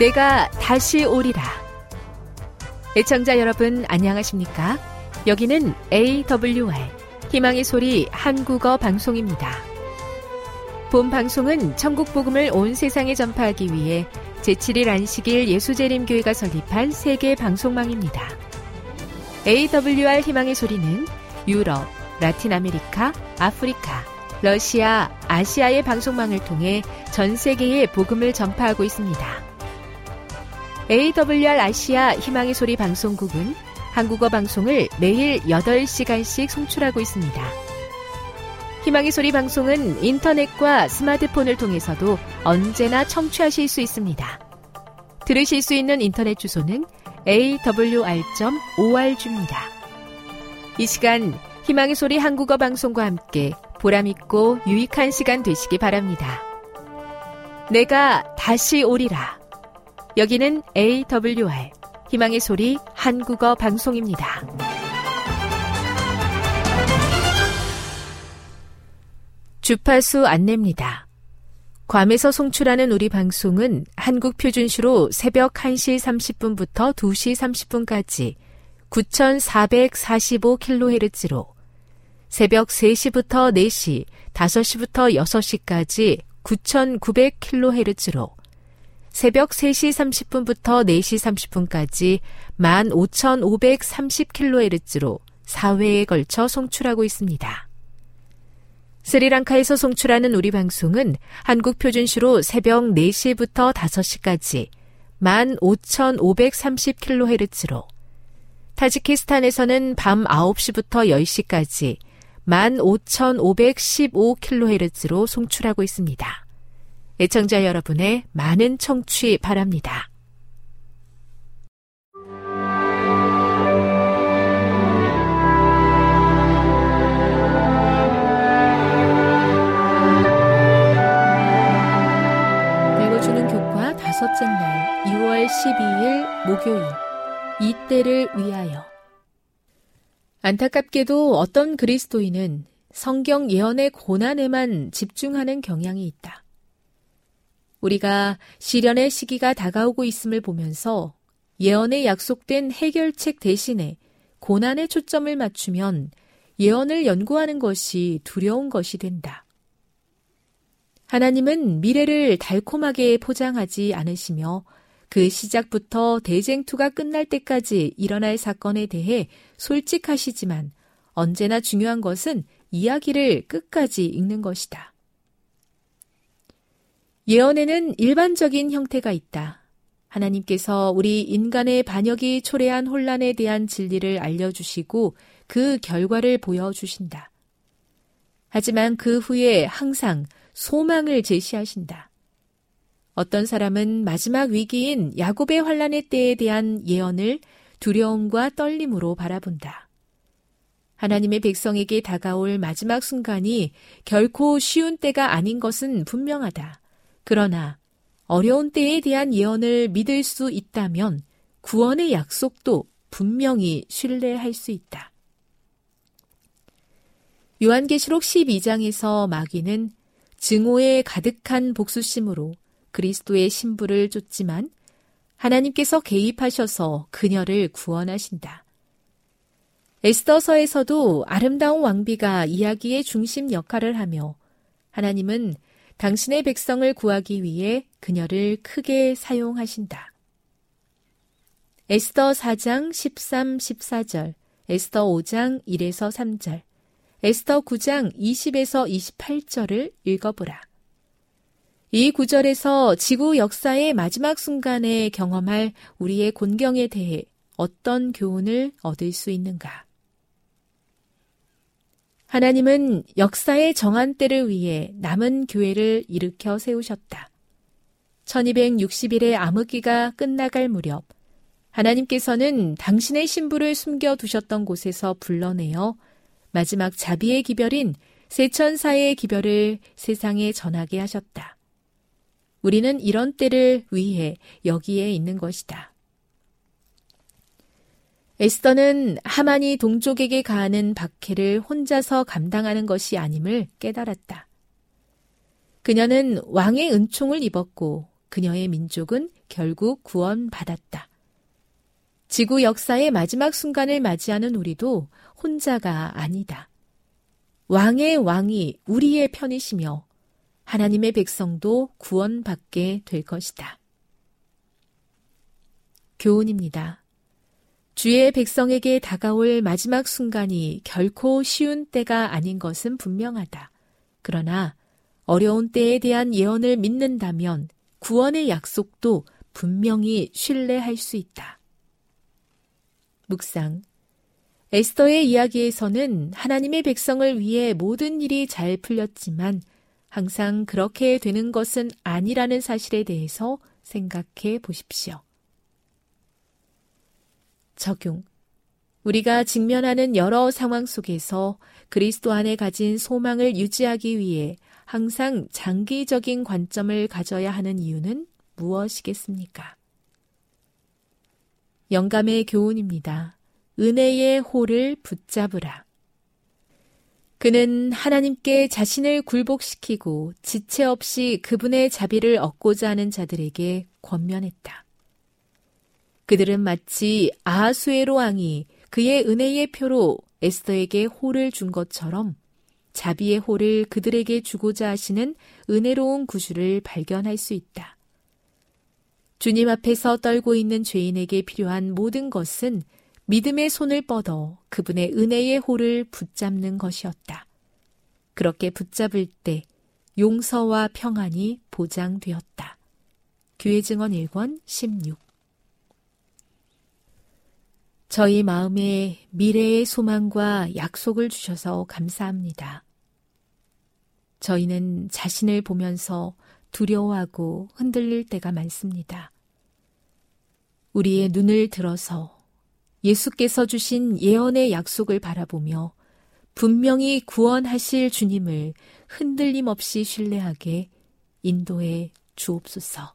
내가 다시 오리라. 애청자 여러분 안녕하십니까? 여기는 AWR 희망의 소리 한국어 방송입니다. 본 방송은 천국 복음을 온 세상에 전파하기 위해 제7일 안식일 예수재림교회가 설립한 세계 방송망입니다. AWR 희망의 소리는 유럽, 라틴 아메리카, 아프리카, 러시아, 아시아의 방송망을 통해 전 세계에 복음을 전파하고 있습니다. AWR 아시아 희망의 소리 방송국은 한국어 방송을 매일 8시간씩 송출하고 있습니다. 희망의 소리 방송은 인터넷과 스마트폰을 통해서도 언제나 청취하실 수 있습니다. 들으실 수 있는 인터넷 주소는 awr.org입니다. 이 시간 희망의 소리 한국어 방송과 함께 보람있고 유익한 시간 되시기 바랍니다. 내가 다시 오리라. 여기는 AWR 희망의 소리 한국어 방송입니다. 주파수 안내입니다. 괌에서 송출하는 우리 방송은 한국 표준시로 새벽 1시 30분부터 2시 30분까지 9445kHz로 새벽 3시부터 4시, 5시부터 6시까지 9900kHz로 새벽 3시 30분부터 4시 30분까지 15530kHz로 4회에 걸쳐 송출하고 있습니다. 스리랑카에서 송출하는 우리 방송은 한국 표준시로 새벽 4시부터 5시까지 15530kHz로 타지키스탄에서는 밤 9시부터 10시까지 15515kHz로 송출하고 있습니다. 애청자 여러분의 많은 청취 바랍니다. 읽어주는 교과 다섯째 날 2월 12일 목요일 이때를 위하여. 안타깝게도 어떤 그리스도인은 성경 예언의 고난에만 집중하는 경향이 있다. 우리가 시련의 시기가 다가오고 있음을 보면서 예언에 약속된 해결책 대신에 고난에 초점을 맞추면 예언을 연구하는 것이 두려운 것이 된다. 하나님은 미래를 달콤하게 포장하지 않으시며 그 시작부터 대쟁투가 끝날 때까지 일어날 사건에 대해 솔직하시지만 언제나 중요한 것은 이야기를 끝까지 읽는 것이다. 예언에는 일반적인 형태가 있다. 하나님께서 우리 인간의 반역이 초래한 혼란에 대한 진리를 알려주시고 그 결과를 보여주신다. 하지만 그 후에 항상 소망을 제시하신다. 어떤 사람은 마지막 위기인 야곱의 환란의 때에 대한 예언을 두려움과 떨림으로 바라본다. 하나님의 백성에게 다가올 마지막 순간이 결코 쉬운 때가 아닌 것은 분명하다. 그러나 어려운 때에 대한 예언을 믿을 수 있다면 구원의 약속도 분명히 신뢰할 수 있다. 요한계시록 12장에서 마귀는 증오에 가득한 복수심으로 그리스도의 신부를 쫓지만 하나님께서 개입하셔서 그녀를 구원하신다. 에스더서에서도 아름다운 왕비가 이야기의 중심 역할을 하며 하나님은 당신의 백성을 구하기 위해 그녀를 크게 사용하신다. 에스더 4장 13, 14절, 에스더 5장 1에서 3절, 에스더 9장 20에서 28절을 읽어보라. 이 구절에서 지구 역사의 마지막 순간에 경험할 우리의 곤경에 대해 어떤 교훈을 얻을 수 있는가? 하나님은 역사의 정한 때를 위해 남은 교회를 일으켜 세우셨다. 1260일의 암흑기가 끝나갈 무렵 하나님께서는 당신의 신부를 숨겨두셨던 곳에서 불러내어 마지막 자비의 기별인 세천사의 기별을 세상에 전하게 하셨다. 우리는 이런 때를 위해 여기에 있는 것이다. 에스더는 하만이 동족에게 가하는 박해를 혼자서 감당하는 것이 아님을 깨달았다. 그녀는 왕의 은총을 입었고 그녀의 민족은 결국 구원받았다. 지구 역사의 마지막 순간을 맞이하는 우리도 혼자가 아니다. 왕의 왕이 우리의 편이시며 하나님의 백성도 구원받게 될 것이다. 교훈입니다. 주의 백성에게 다가올 마지막 순간이 결코 쉬운 때가 아닌 것은 분명하다. 그러나 어려운 때에 대한 예언을 믿는다면 구원의 약속도 분명히 신뢰할 수 있다. 묵상. 에스더의 이야기에서는 하나님의 백성을 위해 모든 일이 잘 풀렸지만 항상 그렇게 되는 것은 아니라는 사실에 대해서 생각해 보십시오. 적용. 우리가 직면하는 여러 상황 속에서 그리스도 안에 가진 소망을 유지하기 위해 항상 장기적인 관점을 가져야 하는 이유는 무엇이겠습니까? 영감의 교훈입니다. 은혜의 홀을 붙잡으라. 그는 하나님께 자신을 굴복시키고 지체 없이 그분의 자비를 얻고자 하는 자들에게 권면했다. 그들은 마치 아하수에로 왕이 그의 은혜의 표로 에스더에게 홀을 준 것처럼 자비의 홀을 그들에게 주고자 하시는 은혜로운 구주를 발견할 수 있다. 주님 앞에서 떨고 있는 죄인에게 필요한 모든 것은 믿음의 손을 뻗어 그분의 은혜의 홀을 붙잡는 것이었다. 그렇게 붙잡을 때 용서와 평안이 보장되었다. 교회 증언 1권 16. 저희 마음에 미래의 소망과 약속을 주셔서 감사합니다. 저희는 자신을 보면서 두려워하고 흔들릴 때가 많습니다. 우리의 눈을 들어서 예수께서 주신 예언의 약속을 바라보며 분명히 구원하실 주님을 흔들림 없이 신뢰하게 인도해 주옵소서.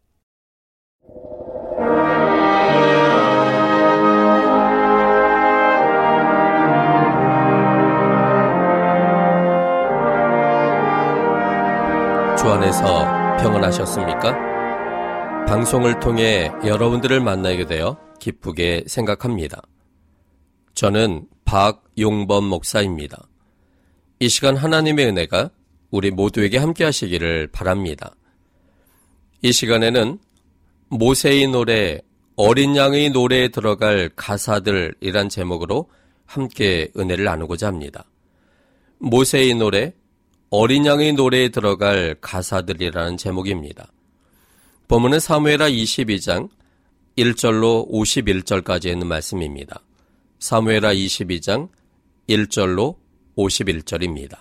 주 안에서 평안하셨습니까? 방송을 통해 여러분들을 만나게 되어 기쁘게 생각합니다. 저는 박용범 목사입니다. 이 시간 하나님의 은혜가 우리 모두에게 함께 하시기를 바랍니다. 이 시간에는 모세의 노래, 어린 양의 노래에 들어갈 가사들이란 제목으로 함께 은혜를 나누고자 합니다. 모세의 노래, 어린 양의 노래에 들어갈 가사들이라는 제목입니다. 본문은 사무엘하 22장 1절로 51절까지 있는 말씀입니다. 사무엘하 22장 1절로 51절입니다.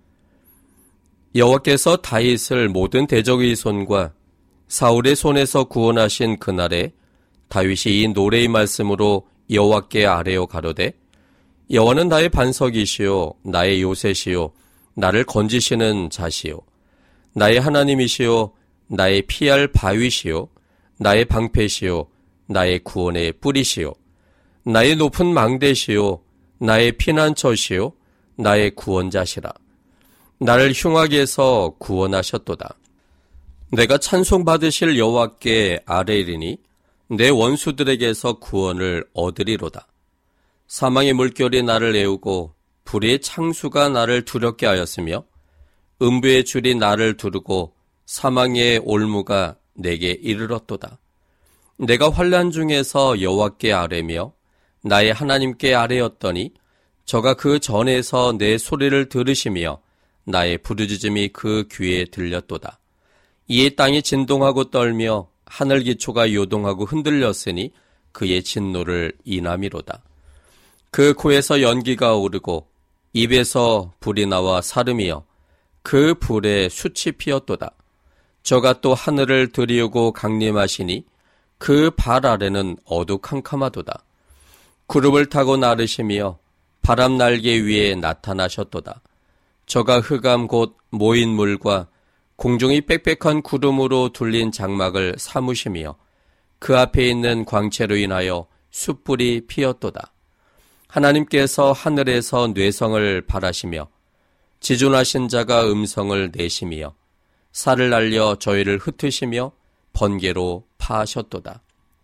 여호와께서 다윗을 모든 대적의 손과 사울의 손에서 구원하신 그날에 다윗이 이 노래의 말씀으로 여호와께 아뢰어 가로되 여호와는 나의 반석이시요 나의 요새시요 나를 건지시는 자시요 나의 하나님이시요 나의 피할 바위시요 나의 방패시요 나의 구원의 뿌리시요 나의 높은 망대시요 나의 피난처시요 나의 구원자시라. 나를 흉악에서 구원하셨도다. 내가 찬송받으실 여호와께 아뢰리니 내 원수들에게서 구원을 얻으리로다. 사망의 물결이 나를 애우고 불의 창수가 나를 두렵게 하였으며 음부의 줄이 나를 두르고 사망의 올무가 내게 이르렀도다. 내가 환난 중에서 여호와께 아뢰며 나의 하나님께 아뢰었더니 저가 그 전에서 내 소리를 들으시며 나의 부르짖음이 그 귀에 들렸도다. 이에 땅이 진동하고 떨며 하늘 기초가 요동하고 흔들렸으니 그의 진노를 인함이로다. 그 코에서 연기가 오르고 입에서 불이 나와 사름이여 그 불에 숯이 피었도다. 저가 또 하늘을 들이우고 강림하시니 그 발 아래는 어두캄캄하도다. 구름을 타고 나르시며 바람 날개 위에 나타나셨도다. 저가 흑암 곧 모인 물과 공중이 빽빽한 구름으로 둘린 장막을 사무시며 그 앞에 있는 광채로 인하여 숯불이 피었도다. 하나님께서 하늘에서 뇌성을 발하시며 지존하신 자가 음성을 내시며 살을 날려 저희를 흩으시며 번개로 파하셨도다.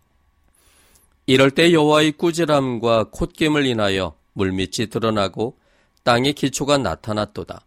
이럴 때 여호와의 꾸지람과 콧김을 인하여 물밑이 드러나고 땅의 기초가 나타났도다.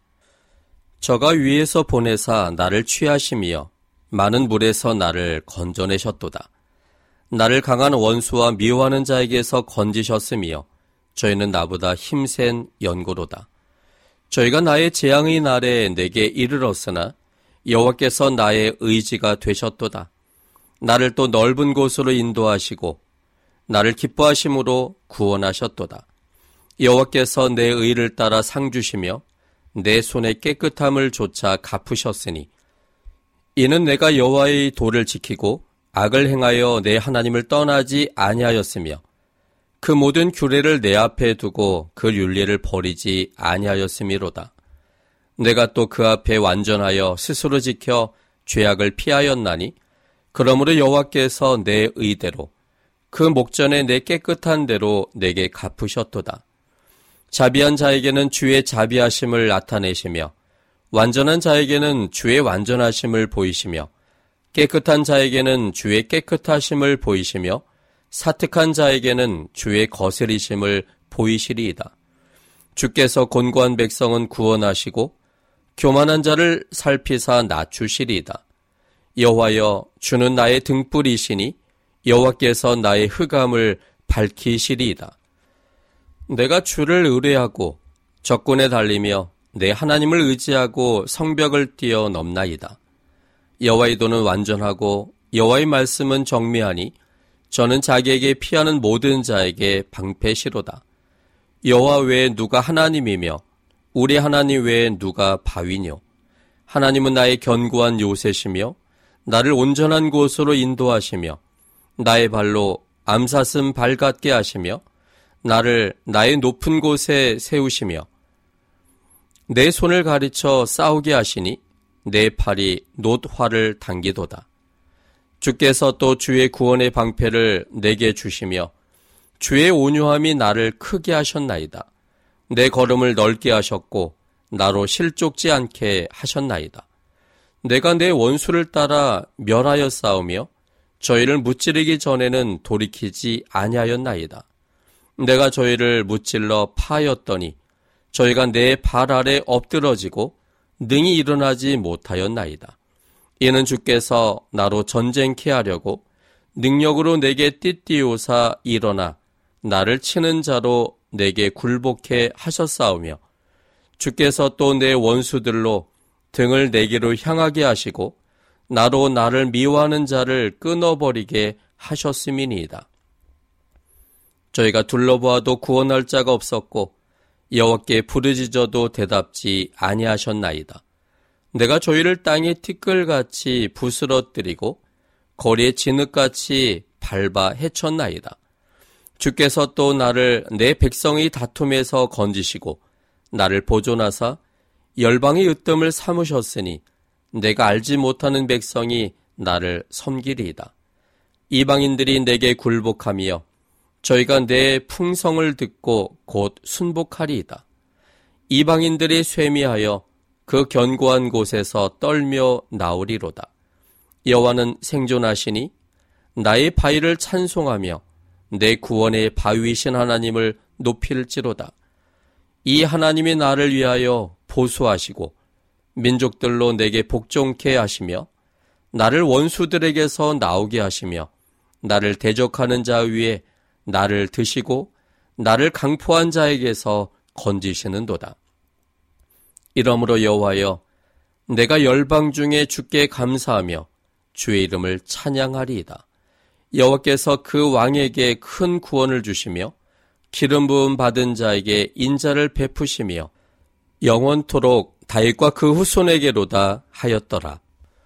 저가 위에서 보내사 나를 취하시며 많은 물에서 나를 건져내셨도다. 나를 강한 원수와 미워하는 자에게서 건지셨으며 저희는 나보다 힘센 연고로다. 저희가 나의 재앙의 날에 내게 이르렀으나 여호와께서 나의 의지가 되셨도다. 나를 또 넓은 곳으로 인도하시고 나를 기뻐하심으로 구원하셨도다. 여호와께서 내 의를 따라 상 주시며 내 손의 깨끗함을 조차 갚으셨으니 이는 내가 여호와의 도를 지키고 악을 행하여 내 하나님을 떠나지 아니하였으며 그 모든 규례를 내 앞에 두고 그 율례를 버리지 아니하였음이로다. 내가 또 그 앞에 완전하여 스스로 지켜 죄악을 피하였나니 그러므로 여호와께서 내 의대로 그 목전에 내 깨끗한 대로 내게 갚으셨도다. 자비한 자에게는 주의 자비하심을 나타내시며 완전한 자에게는 주의 완전하심을 보이시며 깨끗한 자에게는 주의 깨끗하심을 보이시며 사특한 자에게는 주의 거스리심을 보이시리이다. 주께서 곤고한 백성은 구원하시고 교만한 자를 살피사 낮추시리이다. 여호와여, 주는 나의 등불이시니 여호와께서 나의 흑암을 밝히시리이다. 내가 주를 의뢰하고 적군에 달리며 내 하나님을 의지하고 성벽을 뛰어넘나이다. 여호와의 도는 완전하고 여호와의 말씀은 정미하니 저는 자기에게 피하는 모든 자에게 방패시로다. 여호와 외에 누가 하나님이며 우리 하나님 외에 누가 바위뇨. 하나님은 나의 견고한 요새시며 나를 온전한 곳으로 인도하시며 나의 발로 암사슴 발 같게 하시며 나를 나의 높은 곳에 세우시며 내 손을 가리쳐 싸우게 하시니 내 팔이 놋화를 당기도다. 주께서 또 주의 구원의 방패를 내게 주시며 주의 온유함이 나를 크게 하셨나이다. 내 걸음을 넓게 하셨고 나로 실족지 않게 하셨나이다. 내가 내 원수를 따라 멸하여 싸우며 저희를 무찌르기 전에는 돌이키지 아니하였나이다. 내가 저희를 무찔러 파하였더니 저희가 내 발 아래 엎드러지고 능히 일어나지 못하였나이다. 이는 주께서 나로 전쟁케 하려고 능력으로 내게 띠띠오사 일어나 나를 치는 자로 내게 굴복해 하셨사오며 주께서 또 내 원수들로 등을 내게로 향하게 하시고 나로 나를 미워하는 자를 끊어버리게 하셨음이니이다. 저희가 둘러보아도 구원할 자가 없었고 여호와께 부르짖어도 대답지 아니하셨나이다. 내가 저희를 땅의 티끌같이 부스러뜨리고 거리의 진흙같이 밟아 헤쳤나이다. 주께서 또 나를 내 백성의 다툼에서 건지시고 나를 보존하사 열방의 으뜸을 삼으셨으니 내가 알지 못하는 백성이 나를 섬기리이다. 이방인들이 내게 굴복하며 저희가 내 풍성을 듣고 곧 순복하리이다. 이방인들이 쇠미하여 그 견고한 곳에서 떨며 나오리로다. 여호와는 생존하시니 나의 바위를 찬송하며 내 구원의 바위이신 하나님을 높일지로다. 이 하나님이 나를 위하여 보수하시고 민족들로 내게 복종케 하시며 나를 원수들에게서 나오게 하시며 나를 대적하는 자 위에 나를 드시고 나를 강포한 자에게서 건지시는도다. 이러므로 여호와여, 내가 열방 중에 주께 감사하며 주의 이름을 찬양하리이다. 여호와께서 그 왕에게 큰 구원을 주시며 기름 부음 받은 자에게 인자를 베푸시며 영원토록 다윗과 그 후손에게로다 하였더라.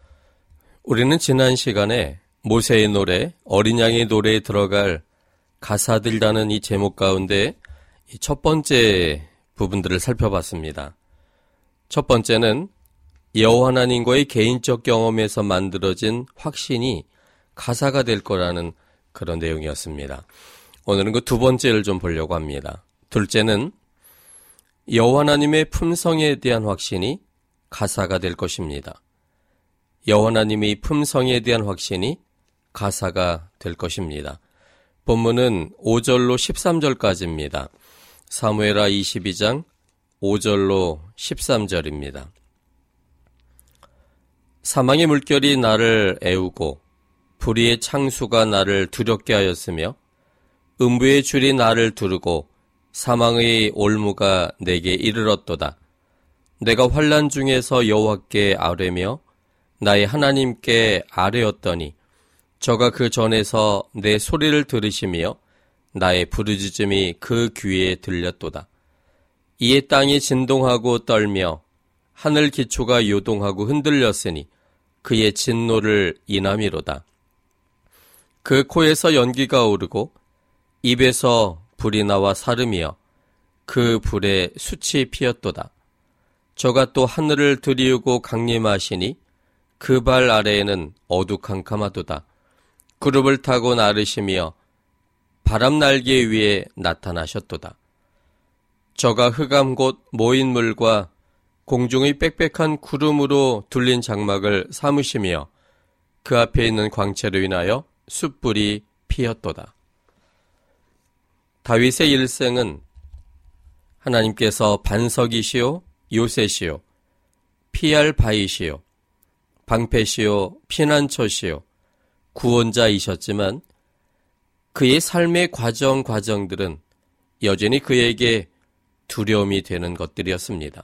우리는 지난 시간에 모세의 노래, 어린 양의 노래에 들어갈 가사들이라는 이 제목 가운데 첫 번째 부분들을 살펴봤습니다. 첫 번째는 여호와 하나님과의 개인적 경험에서 만들어진 확신이 가사가 될 거라는 그런 내용이었습니다. 오늘은 그 두 번째를 좀 보려고 합니다. 둘째는 여호와 하나님의 품성에 대한 확신이 가사가 될 것입니다. 여호와 하나님의 품성에 대한 확신이 가사가 될 것입니다. 본문은 5절로 13절까지입니다. 사무엘하 22장 5절로 13절입니다. 사망의 물결이 나를 애우고 불의의 창수가 나를 두렵게 하였으며 음부의 줄이 나를 두르고 사망의 올무가 내게 이르렀도다. 내가 환난 중에서 여호와께 아뢰며 나의 하나님께 아뢰었더니 저가 그 전에서 내 소리를 들으시며 나의 부르짖음이 그 귀에 들렸도다. 이에 땅이 진동하고 떨며 하늘 기초가 요동하고 흔들렸으니 그의 진노를 인함이로다. 그 코에서 연기가 오르고 입에서 불이 나와 사름이여 그 불에 숯이 피었도다. 저가 또 하늘을 들이우고 강림하시니 그 발 아래에는 어두캄캄하도다. 그룹을 타고 나르시며 바람 날개 위에 나타나셨도다. 저가 흑암 곧 모인 물과 공중의 빽빽한 구름으로 둘린 장막을 삼으시며 그 앞에 있는 광채로 인하여 숯불이 피었도다. 다윗의 일생은 하나님께서 반석이시요 요새시요 피할 바위시요 방패시요 피난처시요 구원자이셨지만 그의 삶의 과정들은 여전히 그에게 두려움이 되는 것들이었습니다.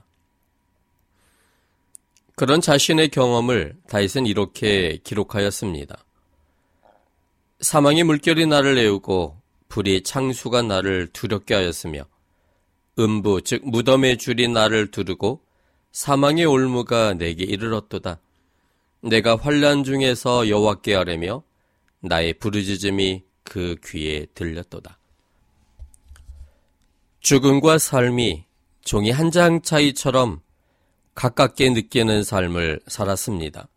그런 자신의 경험을 다윗은 이렇게 기록하였습니다. 사망의 물결이 나를 애우고 불의 창수가 나를 두렵게 하였으며 음부 즉 무덤의 줄이 나를 두르고 사망의 올무가 내게 이르렀도다. 내가 환난 중에서 여호와께 아뢰며 나의 부르짖음이 그 귀에 들렸도다. 죽음과 삶이 종이 한 장 차이처럼 가깝게 느끼는 삶을 살았습니다.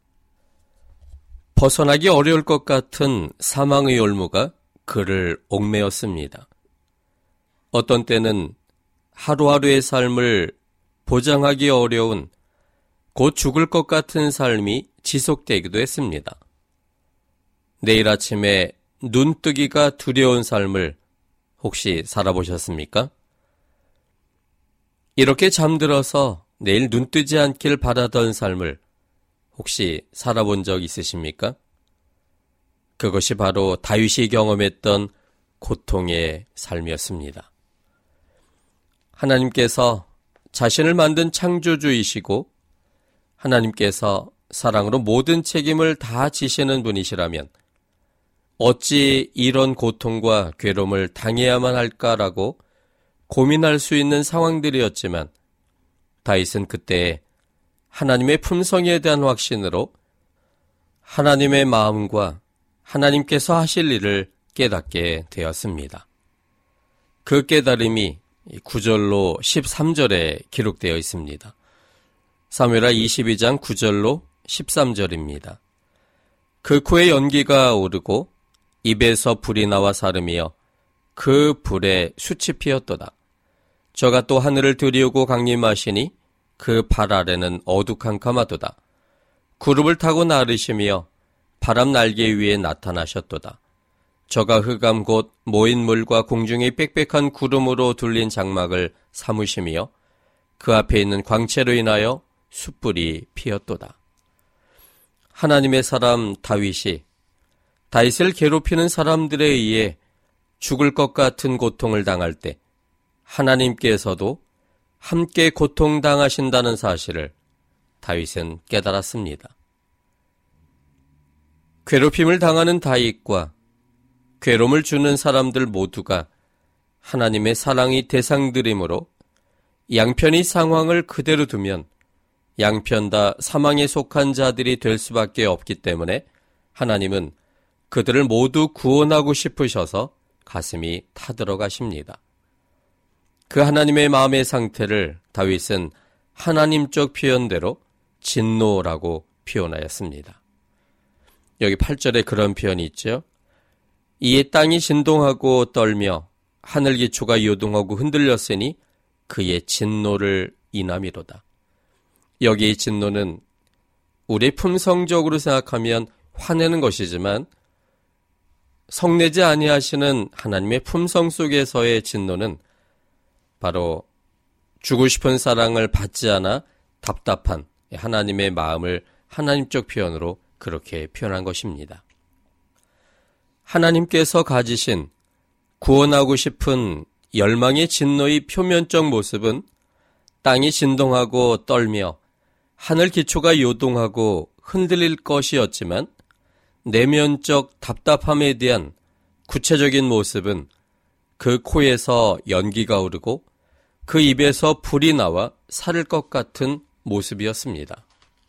벗어나기 어려울 것 같은 사망의 올무가 그를 옥매었습니다. 어떤 때는 하루하루의 삶을 보장하기 어려운 곧 죽을 것 같은 삶이 지속되기도 했습니다. 내일 아침에 눈뜨기가 두려운 삶을 혹시 살아보셨습니까? 이렇게 잠들어서 내일 눈뜨지 않길 바라던 삶을 혹시 살아본 적 있으십니까? 그것이 바로 다윗이 경험했던 고통의 삶이었습니다. 하나님께서 자신을 만든 창조주이시고 하나님께서 사랑으로 모든 책임을 다 지시는 분이시라면 어찌 이런 고통과 괴로움을 당해야만 할까라고 고민할 수 있는 상황들이었지만 다윗은 그때 하나님의 품성에 대한 확신으로 하나님의 마음과 하나님께서 하실 일을 깨닫게 되었습니다. 그 깨달음이 9절로 13절에 기록되어 있습니다. 사무엘하 22장 9절로 13절입니다. 그 코에 연기가 오르고 입에서 불이 나와 사름이여 그 불에 숯이 피었도다. 저가 또 하늘을 들이우고 강림하시니 그 발 아래는 어두캄캄하도다. 구름을 타고 나르시며 바람 날개 위에 나타나셨도다. 저가 흑암 곧 모인 물과 공중의 빽빽한 구름으로 둘린 장막을 삼으시며 그 앞에 있는 광채로 인하여 숯불이 피었도다. 하나님의 사람 다윗이 다윗을 괴롭히는 사람들에 의해 죽을 것 같은 고통을 당할 때 하나님께서도 함께 고통당하신다는 사실을 다윗은 깨달았습니다. 괴롭힘을 당하는 다윗과 괴로움을 주는 사람들 모두가 하나님의 사랑의 대상들이므로 양편의 상황을 그대로 두면 양편 다 사망에 속한 자들이 될 수밖에 없기 때문에 하나님은 그들을 모두 구원하고 싶으셔서 가슴이 타들어가십니다. 그 하나님의 마음의 상태를 다윗은 하나님적 표현대로 진노라고 표현하였습니다. 여기 8절에 그런 표현이 있죠. 이에 땅이 진동하고 떨며 하늘 기초가 요동하고 흔들렸으니 그의 진노를 인함이로다. 여기의 진노는 우리 품성적으로 생각하면 화내는 것이지만 성내지 아니하시는 하나님의 품성 속에서의 진노는 바로 주고 싶은 사랑을 받지 않아 답답한 하나님의 마음을 하나님적 표현으로 그렇게 표현한 것입니다. 하나님께서 가지신 구원하고 싶은 열망의 진노의 표면적 모습은 땅이 진동하고 떨며 하늘 기초가 요동하고 흔들릴 것이었지만 내면적 답답함에 대한 구체적인 모습은 그 코에서 연기가 오르고 그 입에서 불이 나와 사를 것 같은 모습이었습니다.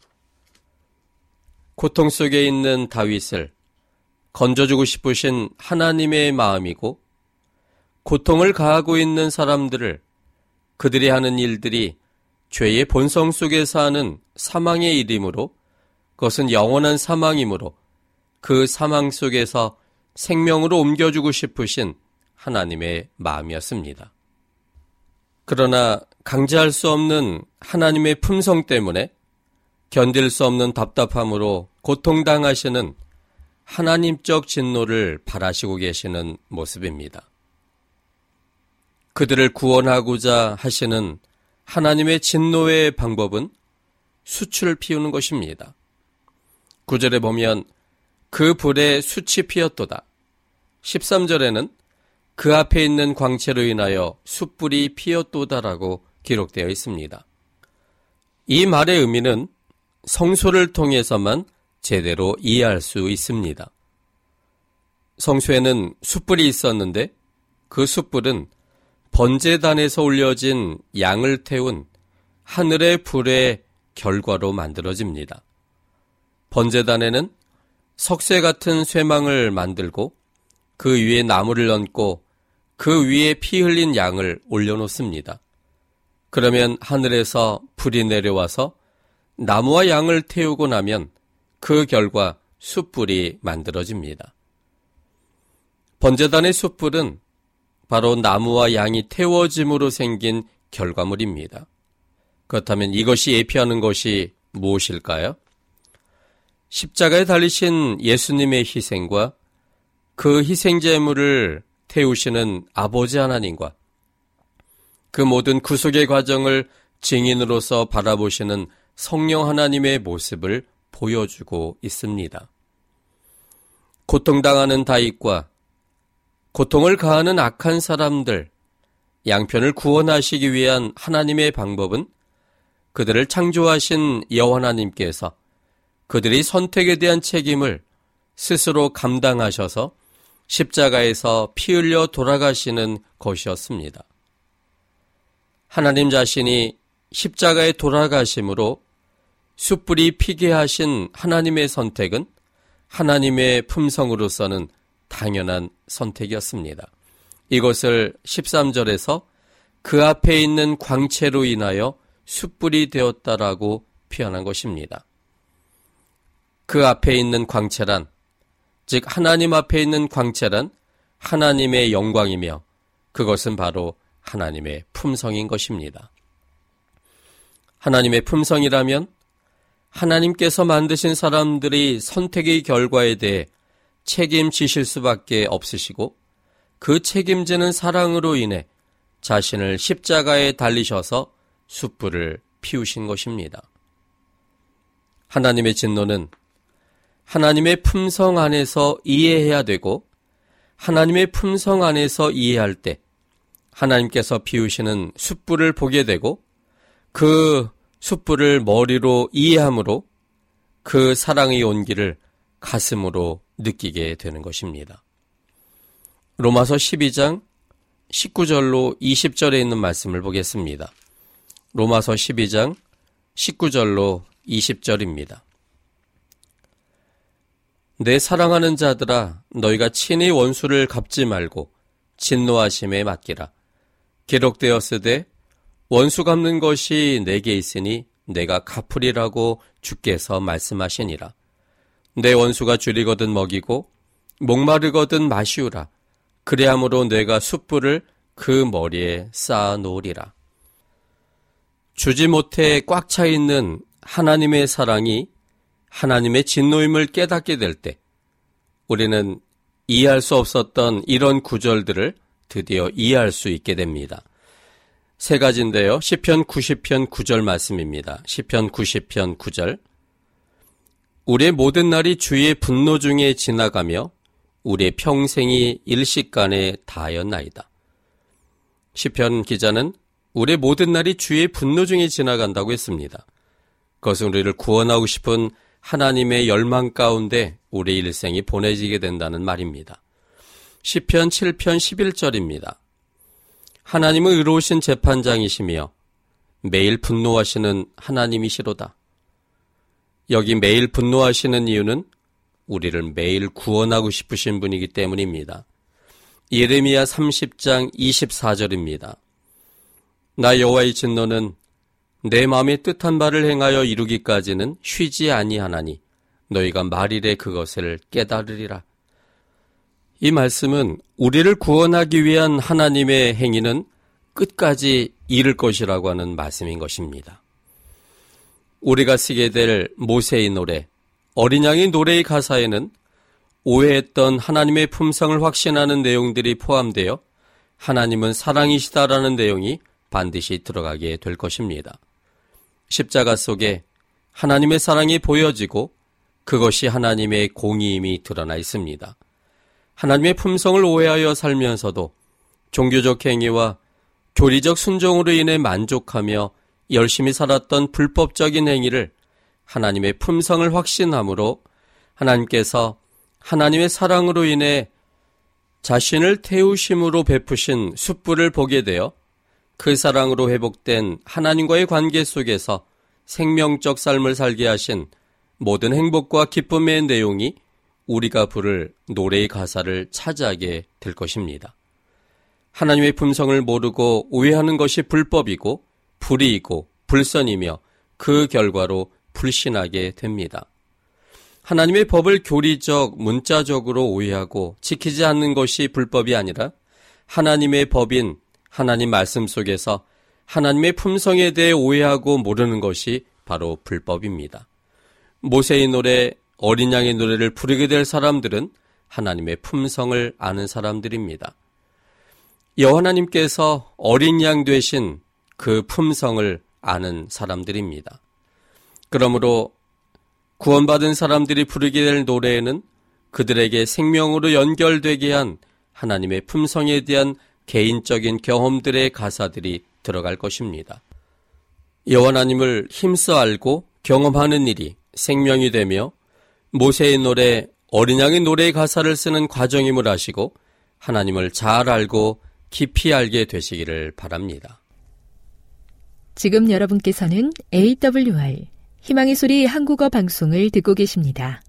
고통 속에 있는 다윗을 건져주고 싶으신 하나님의 마음이고 고통을 가하고 있는 사람들을 그들이 하는 일들이 죄의 본성 속에서 하는 사망의 일이므로 그것은 영원한 사망이므로 그 사망 속에서 생명으로 옮겨주고 싶으신 하나님의 마음이었습니다. 그러나 강제할 수 없는 하나님의 품성 때문에 견딜 수 없는 답답함으로 고통당하시는 하나님적 진노를 바라시고 계시는 모습입니다. 그들을 구원하고자 하시는 하나님의 진노의 방법은 숯을 피우는 것입니다. 9절에 보면 그 불에 숯이 피었도다. 13절에는 그 앞에 있는 광채로 인하여 숯불이 피었도다라고 기록되어 있습니다. 이 말의 의미는 성소를 통해서만 제대로 이해할 수 있습니다. 성소에는 숯불이 있었는데 그 숯불은 번제단에서 올려진 양을 태운 하늘의 불의 결과로 만들어집니다. 번제단에는 석쇠 같은 쇠망을 만들고 그 위에 나무를 얹고 그 위에 피 흘린 양을 올려놓습니다. 그러면 하늘에서 불이 내려와서 나무와 양을 태우고 나면 그 결과 숯불이 만들어집니다. 번제단의 숯불은 바로 나무와 양이 태워짐으로 생긴 결과물입니다. 그렇다면 이것이 예표하는 것이 무엇일까요? 십자가에 달리신 예수님의 희생과 그 희생제물을 태우시는 아버지 하나님과 그 모든 구속의 과정을 증인으로서 바라보시는 성령 하나님의 모습을 보여주고 있습니다. 고통당하는 다윗과 고통을 가하는 악한 사람들, 양편을 구원하시기 위한 하나님의 방법은 그들을 창조하신 여호와 하나님께서 그들의 선택에 대한 책임을 스스로 감당하셔서 십자가에서 피 흘려 돌아가시는 것이었습니다. 하나님 자신이 십자가에 돌아가심으로 숯불이 피게 하신 하나님의 선택은 하나님의 품성으로서는 당연한 선택이었습니다. 이것을 13절에서 그 앞에 있는 광채로 인하여 숯불이 되었다라고 표현한 것입니다. 그 앞에 있는 광채란, 즉 하나님 앞에 있는 광채란 하나님의 영광이며 그것은 바로 하나님의 품성인 것입니다. 하나님의 품성이라면 하나님께서 만드신 사람들이 선택의 결과에 대해 책임지실 수밖에 없으시고 그 책임지는 사랑으로 인해 자신을 십자가에 달리셔서 숯불을 피우신 것입니다. 하나님의 진노는 하나님의 품성 안에서 이해해야 되고 하나님의 품성 안에서 이해할 때 하나님께서 피우시는 숯불을 보게 되고 그 숯불을 머리로 이해함으로 그 사랑의 온기를 가슴으로 느끼게 되는 것입니다. 로마서 12장 19절로 20절에 있는 말씀을 보겠습니다. 로마서 12장 19절로 20절입니다. 내 사랑하는 자들아, 너희가 친히 원수를 갚지 말고 진노하심에 맡기라. 기록되었으되 원수 갚는 것이 내게 있으니 내가 갚으리라고 주께서 말씀하시니라. 내 원수가 줄이거든 먹이고 목마르거든 마시우라. 그래야므로 내가 숯불을 그 머리에 쌓아 놓으리라. 주지 못해 꽉 차 있는 하나님의 사랑이 하나님의 진노임을 깨닫게 될 때 우리는 이해할 수 없었던 이런 구절들을 드디어 이해할 수 있게 됩니다. 세 가지인데요. 시편 90편 9절 말씀입니다. 시편 90편 9절. 우리의 모든 날이 주의 분노 중에 지나가며 우리의 평생이 일시간에 다하였나이다. 시편 기자는 우리의 모든 날이 주의 분노 중에 지나간다고 했습니다. 그것은 우리를 구원하고 싶은 하나님의 열망 가운데 우리 일생이 보내지게 된다는 말입니다. 시편 7편 11절입니다. 하나님은 의로우신 재판장이시며 매일 분노하시는 하나님이시로다. 여기 매일 분노하시는 이유는 우리를 매일 구원하고 싶으신 분이기 때문입니다. 예레미야 30장 24절입니다. 나 여호와의 진노는 내 마음의 뜻한 바를 행하여 이루기까지는 쉬지 아니하나니 너희가 말일에 그것을 깨달으리라. 이 말씀은 우리를 구원하기 위한 하나님의 행위는 끝까지 이룰 것이라고 하는 말씀인 것입니다. 우리가 쓰게 될 모세의 노래, 어린 양의 노래의 가사에는 오해했던 하나님의 품성을 확신하는 내용들이 포함되어 하나님은 사랑이시다라는 내용이 반드시 들어가게 될 것입니다. 십자가 속에 하나님의 사랑이 보여지고 그것이 하나님의 공의임이 드러나 있습니다. 하나님의 품성을 오해하여 살면서도 종교적 행위와 교리적 순종으로 인해 만족하며 열심히 살았던 불법적인 행위를 하나님의 품성을 확신함으로 하나님께서 하나님의 사랑으로 인해 자신을 태우심으로 베푸신 숯불을 보게 되어 그 사랑으로 회복된 하나님과의 관계 속에서 생명적 삶을 살게 하신 모든 행복과 기쁨의 내용이 우리가 부를 노래의 가사를 차지하게 될 것입니다. 하나님의 품성을 모르고 오해하는 것이 불법이고 불의이고 불선이며 그 결과로 불신하게 됩니다. 하나님의 법을 교리적, 문자적으로 오해하고 지키지 않는 것이 불법이 아니라 하나님의 법인 하나님 말씀 속에서 하나님의 품성에 대해 오해하고 모르는 것이 바로 불법입니다. 모세의 노래, 어린 양의 노래를 부르게 될 사람들은 하나님의 품성을 아는 사람들입니다. 여호와 하나님께서 어린 양 되신 그 품성을 아는 사람들입니다. 그러므로 구원받은 사람들이 부르게 될 노래에는 그들에게 생명으로 연결되게 한 하나님의 품성에 대한 개인적인 경험들의 가사들이 들어갈 것입니다. 여호와 하나님을 힘써 알고 경험하는 일이 생명이 되며 모세의 노래, 어린 양의 노래의 가사를 쓰는 과정임을 아시고 하나님을 잘 알고 깊이 알게 되시기를 바랍니다. 지금 여러분께서는 AWR 희망의 소리 한국어 방송을 듣고 계십니다.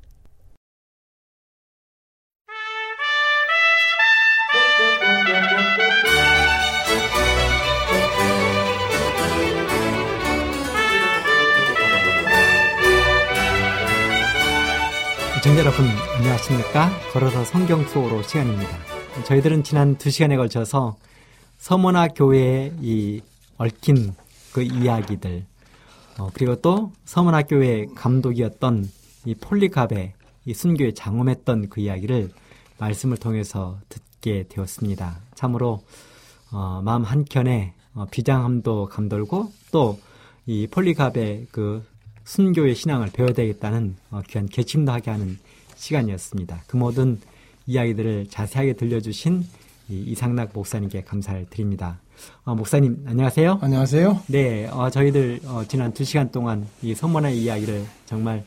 시청자 여러분 안녕하십니까? 걸어서 성경 수업으로 시간입니다. 저희들은 지난 2시간에 걸쳐서 서머나 교회의 이 얽힌 그 이야기들 그리고 또 서머나 교회의 감독이었던 이 폴리갑의 이 순교에 장엄했던 그 이야기를 말씀을 통해서 듣게 되었습니다. 참으로 마음 한켠에 비장함도 감돌고 또 이 폴리갑의 그 순교의 신앙을 배워야 되겠다는 귀한 결심도 하게 하는 시간이었습니다. 그 모든 이야기들을 자세하게 들려주신 이상락 목사님께 감사를 드립니다. 목사님 안녕하세요. 안녕하세요. 네, 저희들 지난 2시간 동안 이 서머나의 이야기를 정말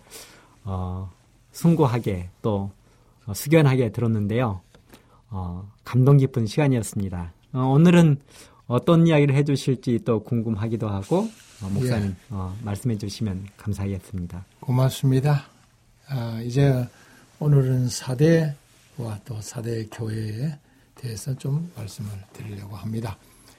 숭고하게 또 숙연하게 들었는데요. 감동 깊은 시간이었습니다. 오늘은 어떤 이야기를 해주실지 또 궁금하기도 하고 목사님 말씀해 주시면 감사하겠습니다. 고맙습니다. 이제 오늘은 4대와 또 4대 교회에 대해서 좀 말씀을 드리려고 합니다.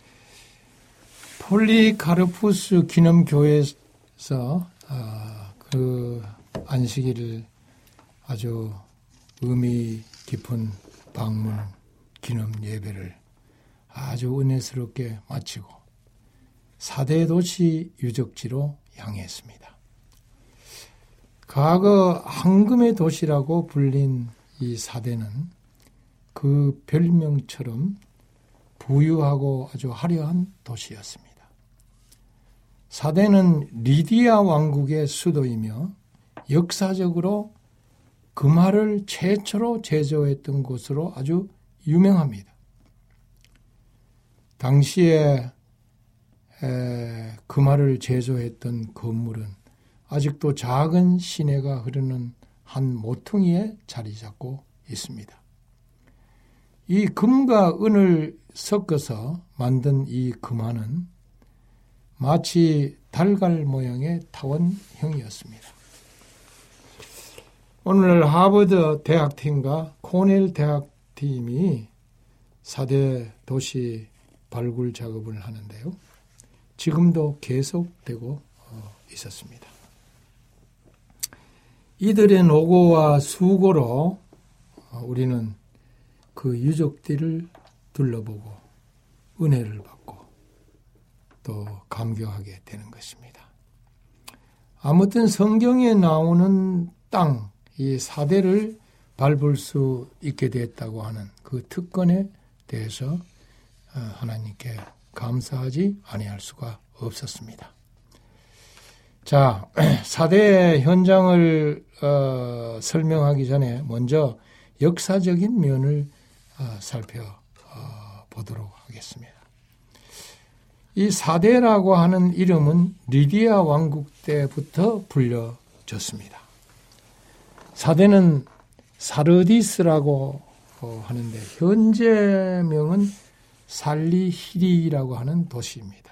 폴리카르푸스 기념교회에서 그 안식일을 아주 의미 깊은 방문 기념 예배를 아주 은혜스럽게 마치고 4대 도시 유적지로 향했습니다. 과거 황금의 도시라고 불린 이 사대는 그 별명처럼 부유하고 아주 화려한 도시였습니다. 사대는 리디아 왕국의 수도이며 역사적으로 금화를 최초로 제조했던 곳으로 아주 유명합니다. 당시에 금화를 제조했던 건물은 아직도 작은 시내가 흐르는 한 모퉁이에 자리 잡고 있습니다. 이 금과 은을 섞어서 만든 이 금화는 마치 달걀 모양의 타원형이었습니다. 오늘 하버드 대학팀과 코넬 대학팀이 사대 도시 발굴 작업을 하는데요. 지금도 계속되고 있었습니다. 이들의 노고와 수고로 우리는 그 유적들을 둘러보고 은혜를 받고 또 감격하게 되는 것입니다. 아무튼 성경에 나오는 땅, 이 사대를 밟을 수 있게 됐다고 하는 그 특권에 대해서 하나님께 감사하지 아니할 수가 없었습니다. 자, 사대 현장을 설명하기 전에 먼저 역사적인 면을 살펴보도록 하겠습니다. 이 사대라고 하는 이름은 리디아 왕국 때부터 불려졌습니다. 사대는 사르디스라고 하는데 현재명은 살리히리라고 하는 도시입니다.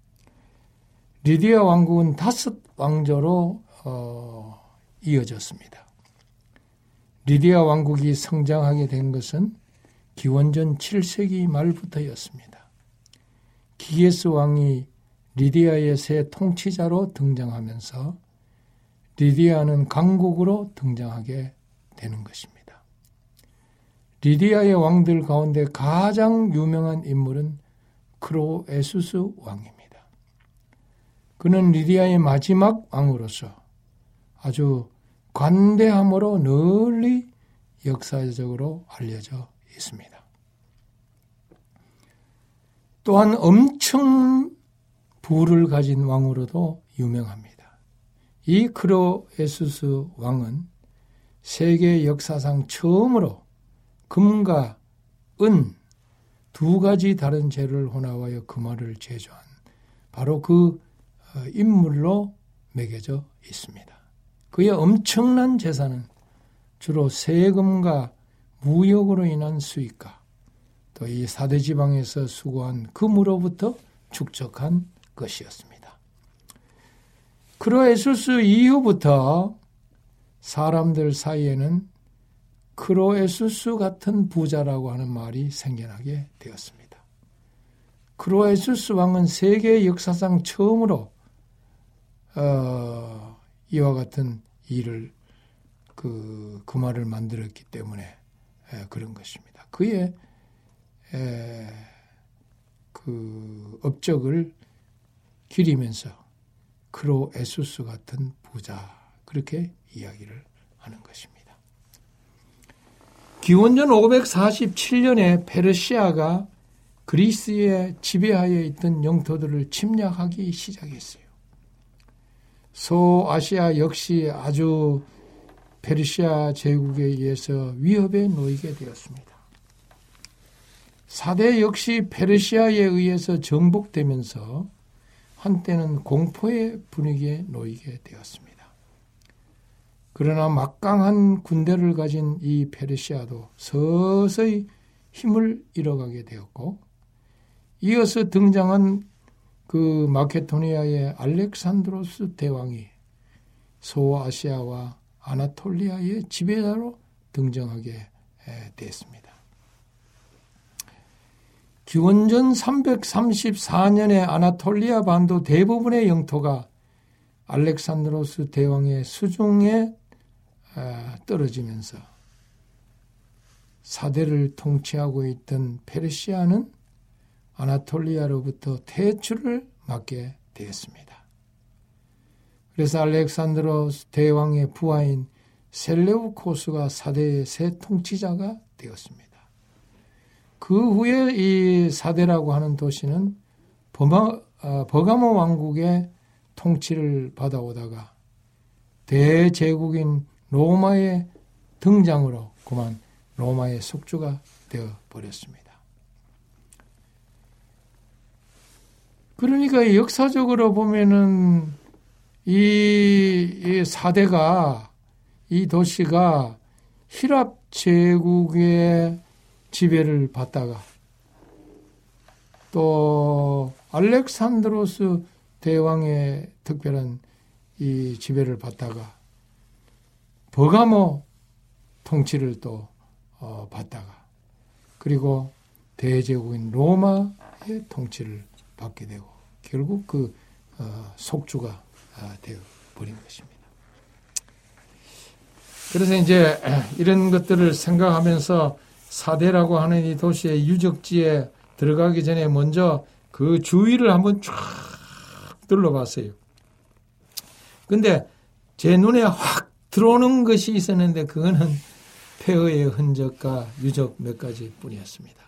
리디아 왕국은 5 왕조로 이어졌습니다. 리디아 왕국이 성장하게 된 것은 기원전 7세기 말부터였습니다. 기게스 왕이 리디아의 새 통치자로 등장하면서 리디아는 강국으로 등장하게 되는 것입니다. 리디아의 왕들 가운데 가장 유명한 인물은 크로에수스 왕입니다. 그는 리디아의 마지막 왕으로서 아주 관대함으로 널리 역사적으로 알려져 있습니다. 또한 엄청 부를 가진 왕으로도 유명합니다. 이 크로에수스 왕은 세계 역사상 처음으로 금과 은 2가지 다른 재를 혼합하여 금화를 제조한 바로 그 인물로 매겨져 있습니다. 그의 엄청난 재산은 주로 세금과 무역으로 인한 수익과 또 이 사대지방에서 수거한 금으로부터 축적한 것이었습니다. 크로에수스 이후부터 사람들 사이에는 크로에수스 같은 부자라고 하는 말이 생겨나게 되었습니다. 크로에수스 왕은 세계 역사상 처음으로 이와 같은 일을 금화를 만들었기 때문에 그런 것입니다. 그의 그 업적을 기리면서 크로에수스 같은 부자 그렇게 이야기를 하는 것입니다. 기원전 547년에 페르시아가 그리스에 지배하여 있던 영토들을 침략하기 시작했어요. 소아시아 역시 아주 페르시아 제국에 의해서 위협에 놓이게 되었습니다. 사대 역시 페르시아에 의해서 정복되면서 한때는 공포의 분위기에 놓이게 되었습니다. 그러나 막강한 군대를 가진 이 페르시아도 서서히 힘을 잃어가게 되었고 이어서 등장한 그 마케도니아의 알렉산드로스 대왕이 소아시아와 아나톨리아의 지배자로 등장하게 됐습니다. 기원전 334년에 아나톨리아 반도 대부분의 영토가 알렉산드로스 대왕의 수중에 떨어지면서 사대를 통치하고 있던 페르시아는 아나톨리아로부터 퇴출을 맞게 되었습니다. 그래서 알렉산드로스 대왕의 부하인 셀레우코스가 사대의 새 통치자가 되었습니다. 그 후에 이 사대라고 하는 도시는 버가모 왕국의 통치를 받아오다가 대제국인 로마의 등장으로 그만 로마의 속주가 되어버렸습니다. 그러니까 역사적으로 보면은 이 사대가, 이 도시가 히랍 제국의 지배를 받다가 또 알렉산드로스 대왕의 특별한 이 지배를 받다가 버가모 통치를 또 받다가 그리고 대제국인 로마의 통치를 받게 되고 결국 그 속주가 되어버린 것입니다. 그래서 이제 이런 것들을 생각하면서 사대라고 하는 이 도시의 유적지에 들어가기 전에 먼저 그 주위를 한번 쫙 둘러봤어요. 근데 제 눈에 확 들어오는 것이 있었는데 그거는 폐허의 흔적과 유적 몇 가지 뿐이었습니다.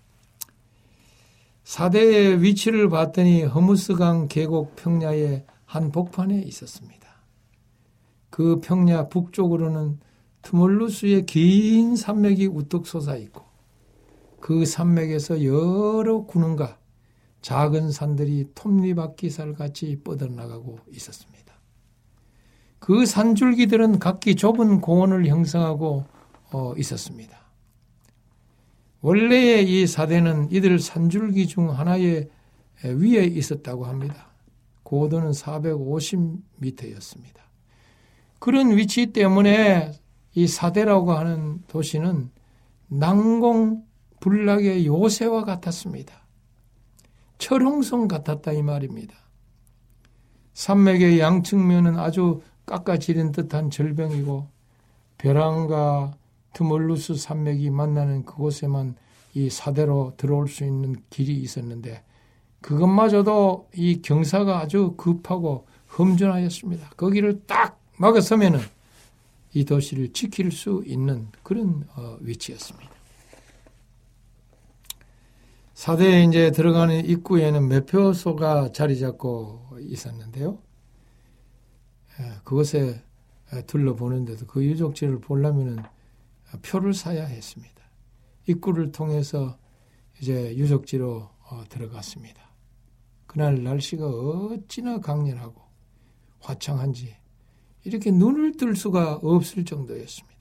사대의 위치를 봤더니 허무스강 계곡 평야의 한 복판에 있었습니다. 그 평야 북쪽으로는 트몰루스의 긴 산맥이 우뚝 솟아 있고 그 산맥에서 여러 군원과 작은 산들이 톱니바퀴살같이 뻗어나가고 있었습니다. 그 산줄기들은 각기 좁은 공원을 형성하고 있었습니다. 원래의 이 사대는 이들 산줄기 중 하나의 위에 있었다고 합니다. 고도는 450m였습니다. 그런 위치 때문에 이 사대라고 하는 도시는 난공불락의 요새와 같았습니다. 철옹성 같았다 이 말입니다. 산맥의 양측면은 아주 깎아지른 듯한 절벽이고 벼랑과 트몰루스 산맥이 만나는 그곳에만 이 사대로 들어올 수 있는 길이 있었는데 그것마저도 이 경사가 아주 급하고 험준하였습니다. 거기를 딱 막아서면은 이 도시를 지킬 수 있는 그런 위치였습니다. 사대에 이제 들어가는 입구에는 매표소가 자리 잡고 있었는데요. 그것에 둘러보는데도 그 유적지를 보려면은 표를 사야 했습니다. 입구를 통해서 이제 유적지로 들어갔습니다. 그날 날씨가 어찌나 강렬하고 화창한지 이렇게 눈을 뜰 수가 없을 정도였습니다.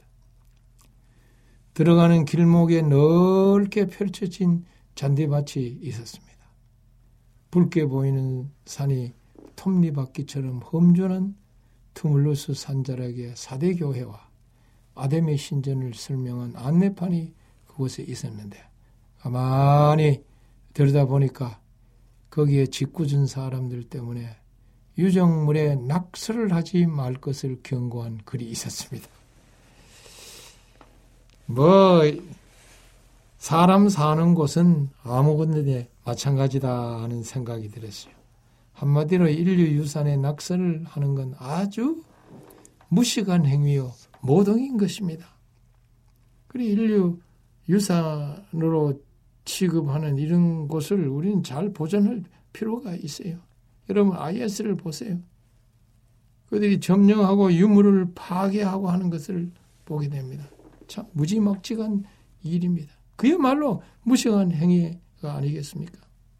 들어가는 길목에 넓게 펼쳐진 잔디밭이 있었습니다. 붉게 보이는 산이 톱니바퀴처럼 험준한 트몰루스 산자락의 사대교회와 아담의 신전을 설명한 안내판이 그곳에 있었는데 가만히 들여다보니까 거기에 짓궂은 사람들 때문에 유적물에 낙서를 하지 말 것을 경고한 글이 있었습니다. 사람 사는 곳은 아무 곳에 마찬가지다 하는 생각이 들었어요. 한마디로 인류 유산에 낙서를 하는 건 아주 무식한 행위요 모독인 것입니다. 그리고 인류 유산으로 취급하는 이런 곳을 우리는 잘 보존할 필요가 있어요. 여러분 IS를 보세요. 그들이 점령하고 유물을 파괴하고 하는 것을 보게 됩니다. 참 무지막지한 일입니다. 그야말로 무식한 행위가 아니겠습니까?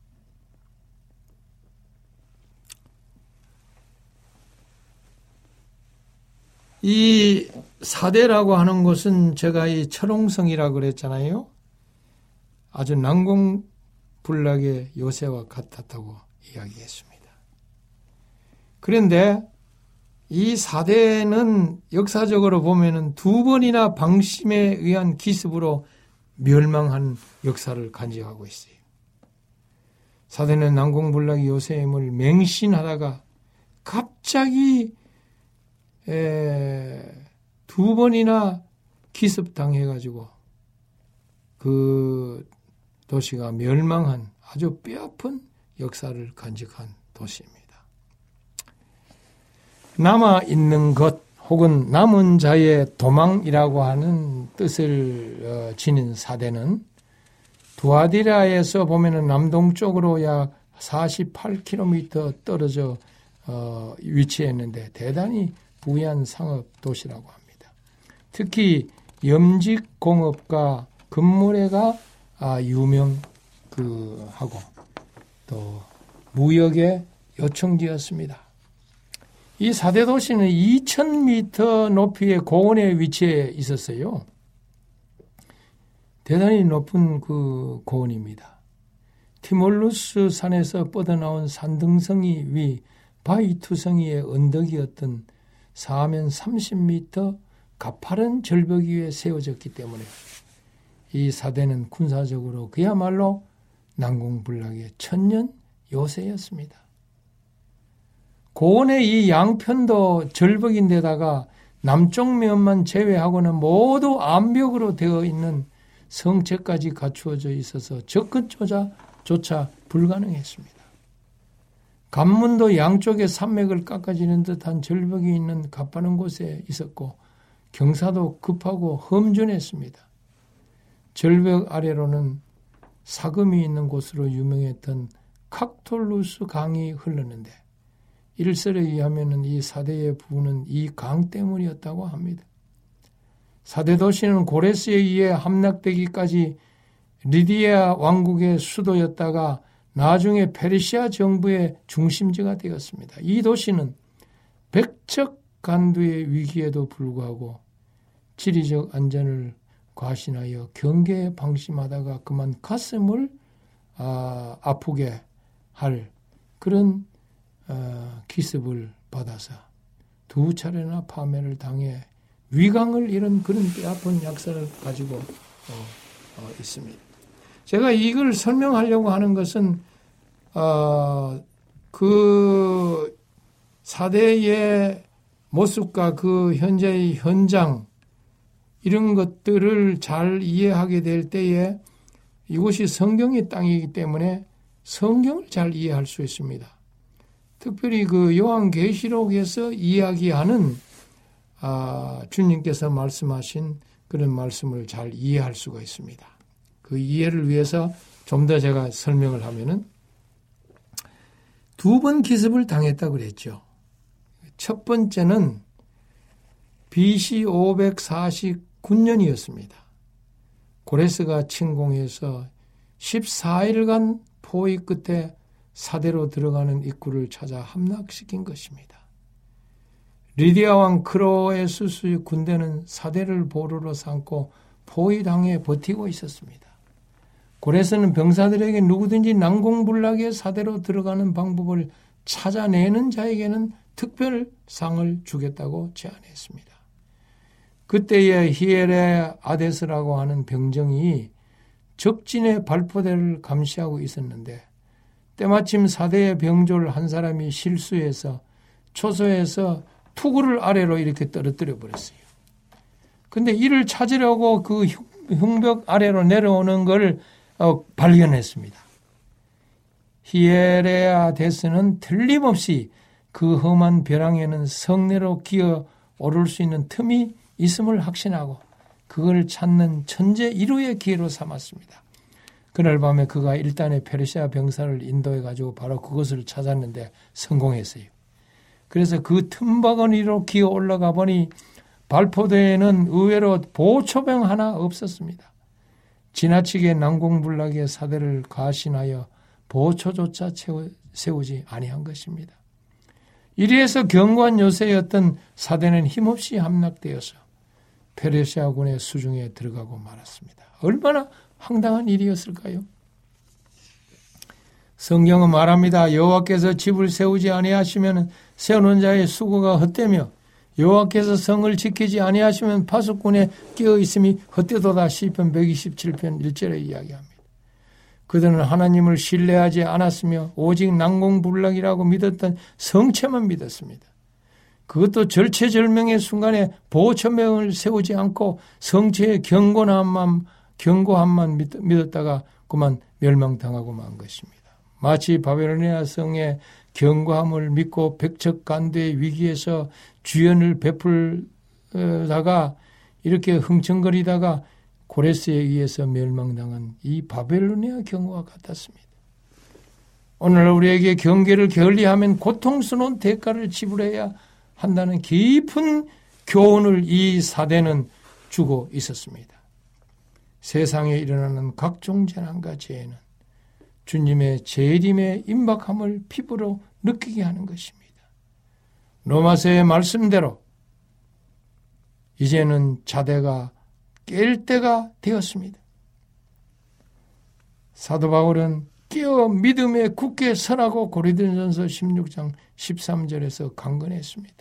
이 사대라고 하는 곳은 제가 이 철옹성이라고 그랬잖아요. 아주 난공불락의 요새와 같았다고 이야기했습니다. 그런데 이 사대는 역사적으로 보면은 2번이나 방심에 의한 기습으로 멸망한 역사를 간직하고 있어요. 사대는 난공불락의 요새임을 맹신하다가 갑자기 2번이나 기습당해가지고 그 도시가 멸망한 아주 뼈아픈 역사를 간직한 도시입니다. 남아있는 것 혹은 남은 자의 도망이라고 하는 뜻을 지닌 사대는 두아디라에서 보면은 남동쪽으로 약 48km 떨어져 위치했는데 대단히 부유한 상업 도시라고 합니다. 특히 염직공업과 금모래가 유명하고 또 무역의 요청지였습니다. 이 사대 도시는 2000m 높이의 고원에 위치해 있었어요. 대단히 높은 그 고원입니다. 티몰루스 산에서 뻗어나온 산등성이 위 바위투성이의 언덕이었던 4면 30m 가파른 절벽 위에 세워졌기 때문에 이 사대는 군사적으로 그야말로 난공불락의 천년 요새였습니다. 고원의 이 양편도 절벽인데다가 남쪽 면만 제외하고는 모두 암벽으로 되어 있는 성체까지 갖추어져 있어서 접근조차 불가능했습니다. 관문도 양쪽에 산맥을 깎아지는 듯한 절벽이 있는 가파른 곳에 있었고 경사도 급하고 험준했습니다. 절벽 아래로는 사금이 있는 곳으로 유명했던 칵톨루스 강이 흘렀는데 일설에 의하면 이 사대의 부는 이 강 때문이었다고 합니다. 사대 도시는 고레스에 의해 함락되기까지 리디아 왕국의 수도였다가 나중에 페르시아 정부의 중심지가 되었습니다. 이 도시는 백척간두의 위기에도 불구하고 지리적 안전을 과신하여 경계에 방심하다가 그만 가슴을 아프게 할 그런 기습을 받아서 두 차례나 파멸을 당해 위강을 잃은 그런 뼈아픈 역사를 가지고 있습니다. 제가 이걸 설명하려고 하는 것은 그 사대의 모습과 그 현재의 현장 이런 것들을 잘 이해하게 될 때에 이곳이 성경의 땅이기 때문에 성경을 잘 이해할 수 있습니다. 특별히 그 요한계시록에서 이야기하는 주님께서 말씀하신 그런 말씀을 잘 이해할 수가 있습니다. 그 이해를 위해서 좀 더 제가 설명을 하면은 두 번 기습을 당했다고 그랬죠. 첫 번째는 BC 549년이었습니다. 고레스가 침공해서 14일간 포위 끝에 사대로 들어가는 입구를 찾아 함락시킨 것입니다. 리디아 왕 크로에수스의 군대는 사대를 보루로 삼고 포위당해 버티고 있었습니다. 고레스는 병사들에게 누구든지 난공불락의 사대로 들어가는 방법을 찾아내는 자에게는 특별상을 주겠다고 제안했습니다. 그때에 히에레 아데스라고 하는 병정이 적진의 발포대를 감시하고 있었는데 때마침 사대의 병졸 한 사람이 실수해서 초소에서 투구를 아래로 이렇게 떨어뜨려 버렸어요. 근데 이를 찾으려고 그 흉벽 아래로 내려오는 걸 발견했습니다. 히에레아데스는 틀림없이 그 험한 벼랑에는 성내로 기어 오를 수 있는 틈이 있음을 확신하고 그걸 찾는 천재 1호의 기회로 삼았습니다. 그날 밤에 그가 일단의 페르시아 병사를 인도해 가지고 바로 그것을 찾았는데 성공했어요. 그래서 그 틈바구니로 기어 올라가 보니 발포대에는 의외로 보초병 하나 없었습니다. 지나치게 난공불락의 사대를 가신하여 보초조차 세우지 아니한 것입니다. 이리해서 견고한 요새였던 사대는 힘없이 함락되어서 페르시아군의 수중에 들어가고 말았습니다. 얼마나 황당한 일이었을까요? 성경은 말합니다. 여호와께서 집을 세우지 아니하시면 세우는 자의 수고가 헛되며 여호와께서 성을 지키지 아니하시면 파수꾼에 끼어 있음이 헛되도다. 시편 127편 1절에 이야기합니다. 그들은 하나님을 신뢰하지 않았으며 오직 난공불락이라고 믿었던 성체만 믿었습니다. 그것도 절체절명의 순간에 보초명을 세우지 않고 성체의 견고함만 믿었다가 그만 멸망당하고 만 것입니다. 마치 바벨로니아 성에 견고함을 믿고 백척간두의 위기에서 주연을 베풀다가 이렇게 흥청거리다가 고레스에 의해서 멸망당한 이 바벨로니아 경우와 같았습니다. 오늘 우리에게 경계를 게을리하면 고통스러운 대가를 지불해야 한다는 깊은 교훈을 이 사대는 주고 있었습니다. 세상에 일어나는 각종 재난과 재해는 주님의 재림의 임박함을 피부로 느끼게 하는 것입니다. 로마서의 말씀대로 이제는 자대가 깰 때가 되었습니다. 사도 바울은 깨어 믿음에 굳게 서라고 고린도전서 16장 13절에서 강건했습니다.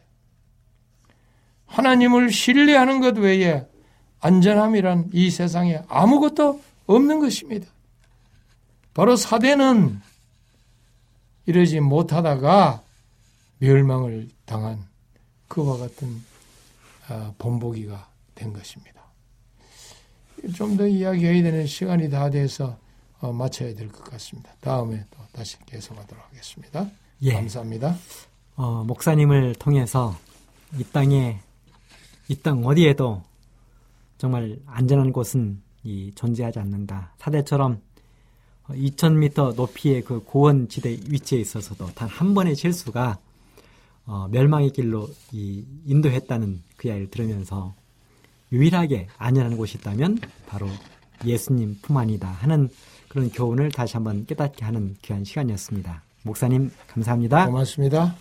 하나님을 신뢰하는 것 외에 안전함이란 이 세상에 아무것도 없는 것입니다. 바로 사대는 이러지 못하다가 멸망을 당한 그와 같은 본보기가 된 것입니다. 좀 더 이야기해야 되는 시간이 다 돼서 마쳐야 될 것 같습니다. 다음에 또 다시 계속하도록 하겠습니다. 예. 감사합니다. 목사님을 통해서 이 땅 어디에도 정말 안전한 곳은 존재하지 않는다. 사대처럼 2000m 높이의 그 고원 지대 위치에 있어서도 단 한 번의 실수가 멸망의 길로 인도했다는 그 이야기를 들으면서 유일하게 안전한 곳이 있다면 바로 예수님 품 안이다 하는 그런 교훈을 다시 한번 깨닫게 하는 귀한 시간이었습니다. 목사님 감사합니다. 고맙습니다.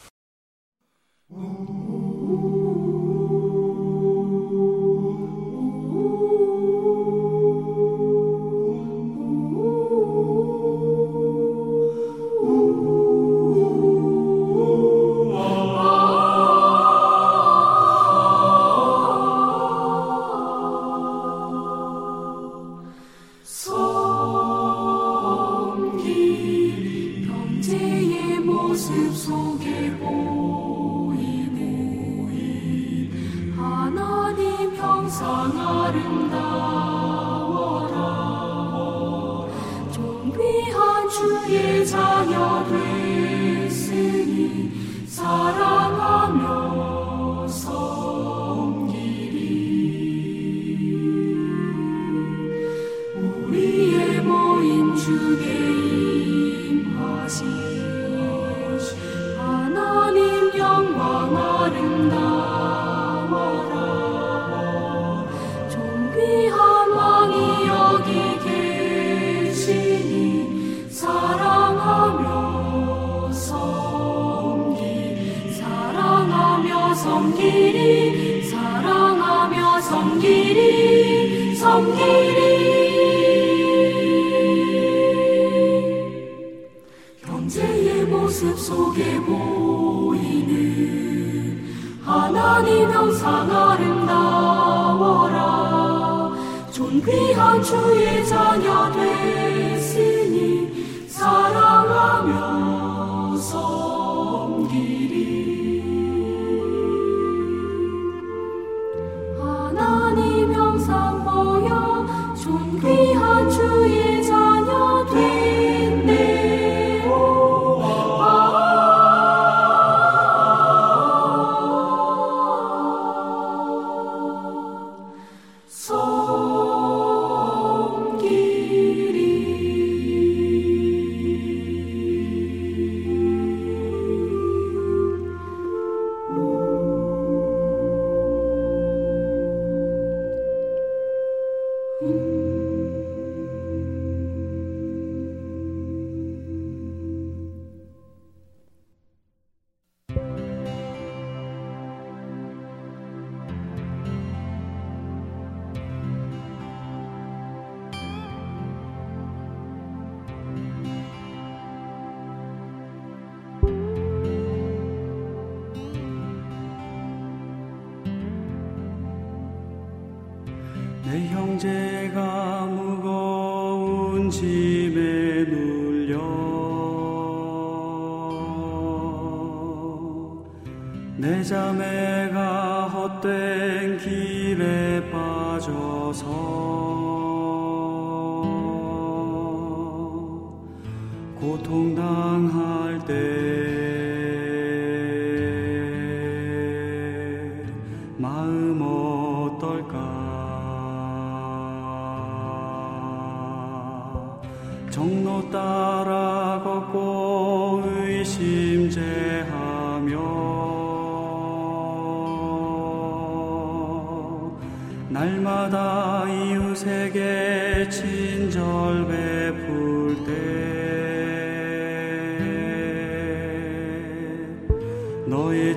경제의 모습 속에 보이는 하나님 형상 아름다워라. 존귀한 주의 자녀 됐으니 사랑하며 섬기리. 하나님 형상 보여 존귀한 주의 자녀 됐네요. 내 형제가 무거운 짐에 눌려 내 자매가 헛된 길에 빠져서 고통당할 때 마음 어떨까. 정로 따라 걷고 의심제하며 날마다 이웃에게 친절 베풀 때 너의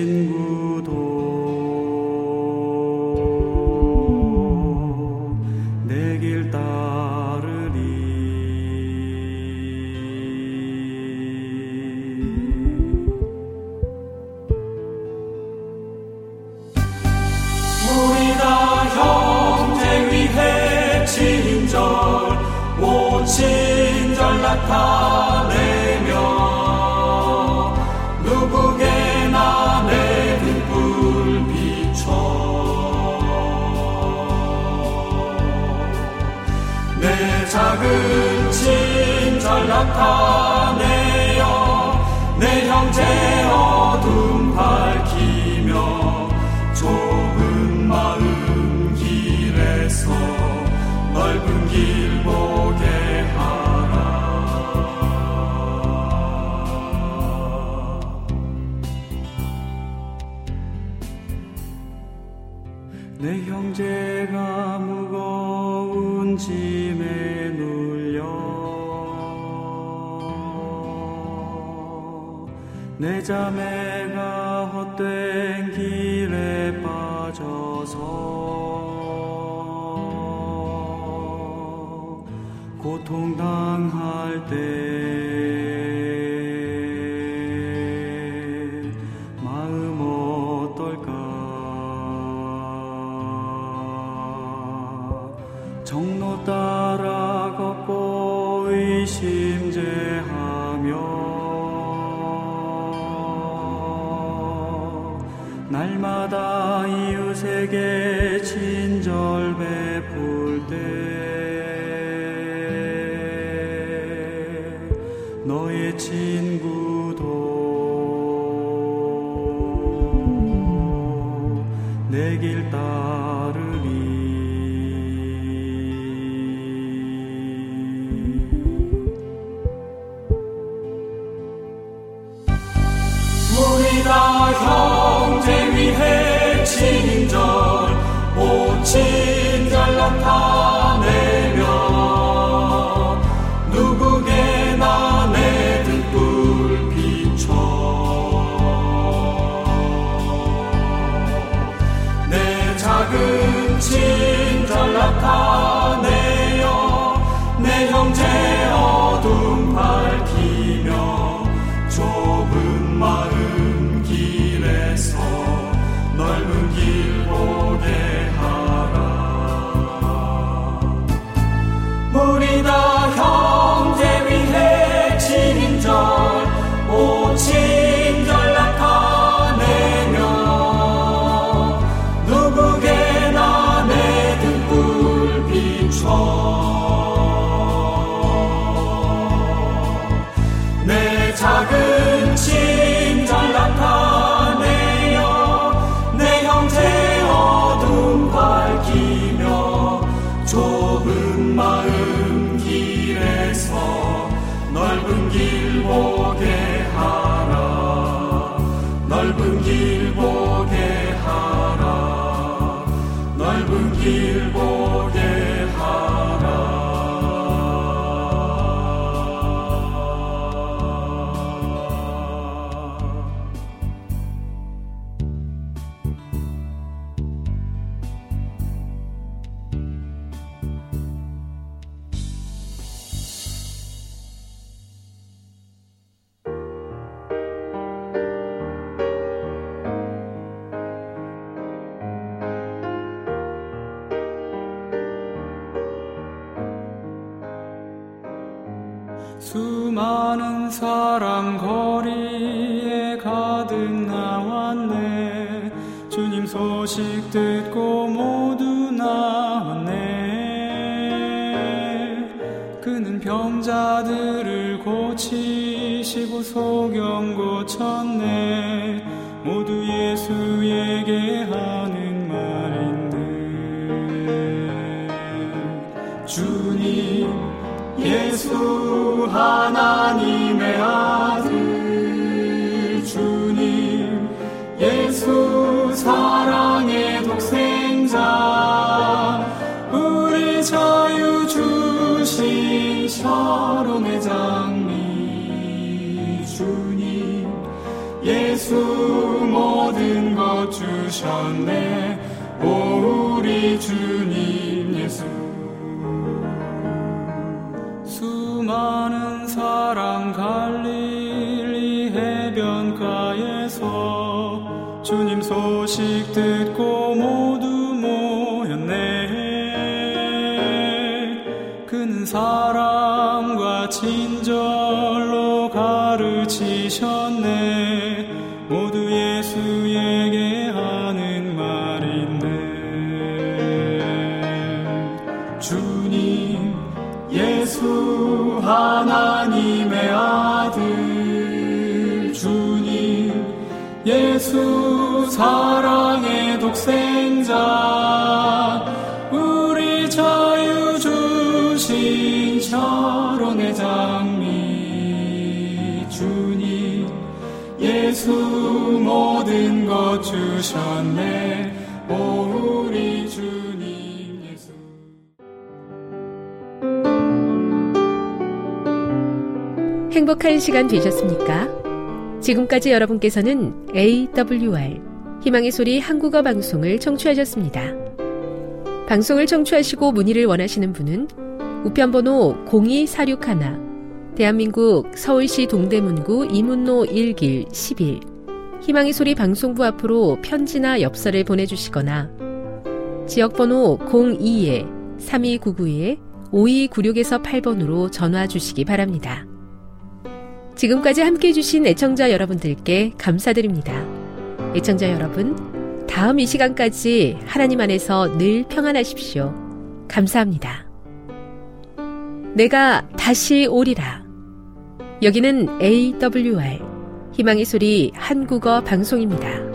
친구도 내 길 따르리. 우리 다 형제 위해 친절 오친절 나타내며 누구게나 내 등불 비춰 내 작은 친절 나타내어 내 형제 어둠 밝히며 좁은 마음 길에서 넓은 길 보게 하라. 내 형제가 무거운 짐에 눌려 내 자매가 헛된 길에 빠져서 고통당할 때 마음 어떨까. 정로 따라 걷고 의심제하며 날마다 이웃에게 친절 베풀 때 너의 친구도 내 길 따르리. 우리 다 형제 위해 친절 오친절 나타내며 누구게나 내 등불 비춰 내 작은 친절 나타내어 내 형제 어둠 밝히며 좁은 마음 길에서 넓은 길 보게 하라. 우리 다 형제 위해 친절 오친절 나타내며 누구게나 내 등불 비춰 내 작은 친절 나타내어 내 형제 어둠 밝히며 좁은 마음 길에서 넓은 길 보게 하라. 넓은 길 보게 하라. 넓은 길 보게 하라. 수많은 사람 거리에 가득 나왔네. 주님 소식 듣고 모두 나왔네. 그는 병자들을 고치시고 소경 고쳤네. 모두 모두 예수에게 하는 말인데 주님 예수 하나님의 아들 주님 예수 사랑의 독생자 우리 자유 주신 샤롬의 장미 주님 예수 모든 것 주셨네 오 우리 주님 예수 수많은 사람 갈릴리 해변가에서 주님 소식 듣고 모두 모였네 그는 사랑과 친절로 가르치셨네 모두 예수에게 하는 말인데 주님 예수 하나님의 아들 주님 예수 사랑의 독생자 우리 자유 주신 샤론의 장미 주님 예수 모든 것 주셨네 오 우리 주님 예수 행복한 시간 되셨습니까? 지금까지 여러분께서는 AWR 희망의 소리 한국어 방송을 청취하셨습니다. 방송을 청취하시고 문의를 원하시는 분은 우편번호 02461 대한민국 서울시 동대문구 이문로 1길 11 희망의 소리 방송부 앞으로 편지나 엽서를 보내주시거나 지역번호 02-3299-5296에서 8번으로 전화 주시기 바랍니다. 지금까지 함께해 주신 애청자 여러분들께 감사드립니다. 애청자 여러분, 다음 이 시간까지 하나님 안에서 늘 평안하십시오. 감사합니다. 내가 다시 오리라. 여기는 AWR 희망의 소리 한국어 방송입니다.